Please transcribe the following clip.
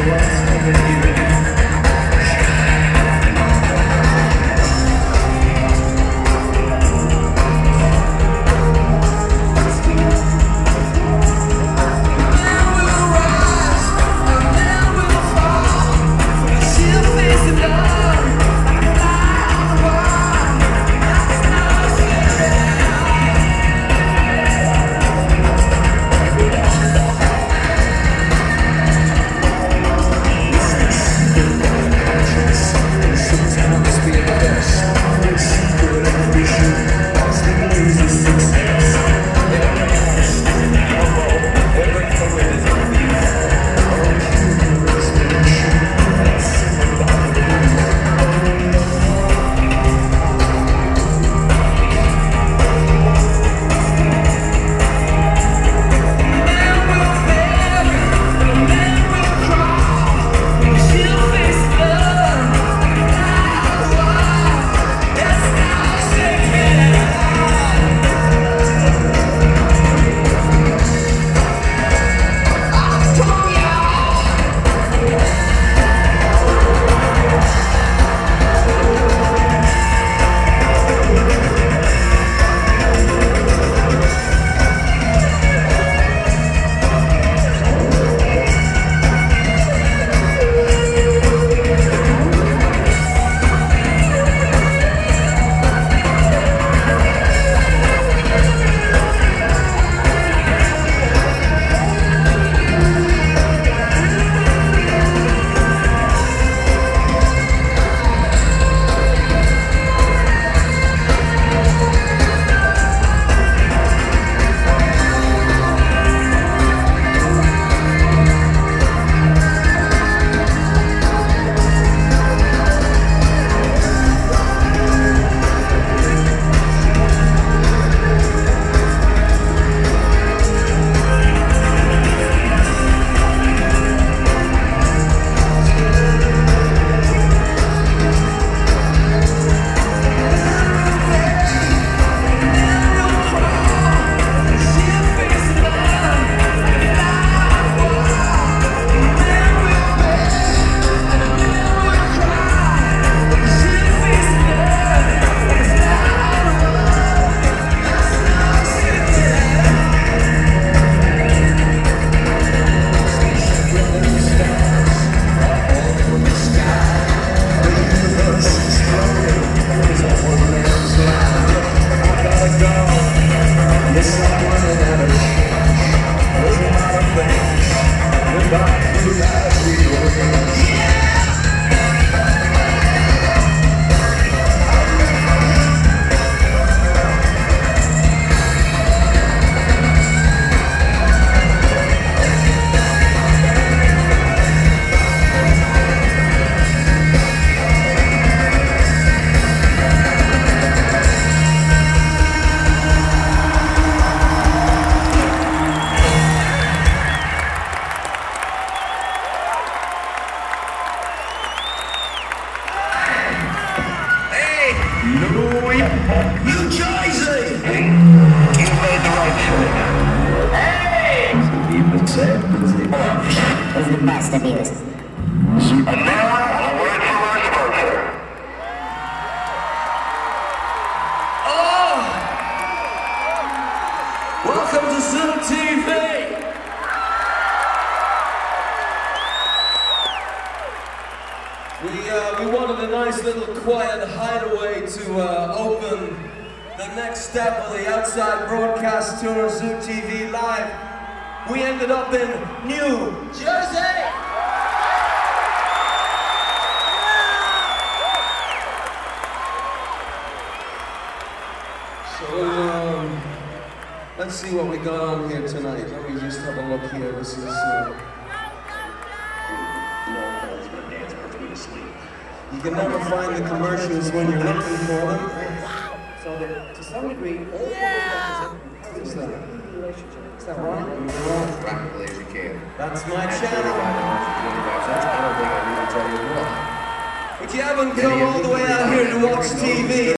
New Jersey! You made the right choice. Hey! Even said, Is the best abused. And now, a word from our sponsor. Hello! Welcome to Zoom TV! We wanted a nice little quiet hideaway to open the next step of the outside broadcast tour of Zoom TV Live. We ended up in New Jersey! So, let's see what we got on here tonight. Let me just have a look here. This is, you can never find the commercials when you're looking for them. So that, to some degree, all What's that? relationship. Is that right? You're wrong. Rapidly as you can. That's my That's channel. I don't think I need to tell you more. But you haven't come all the way out here to watch TV.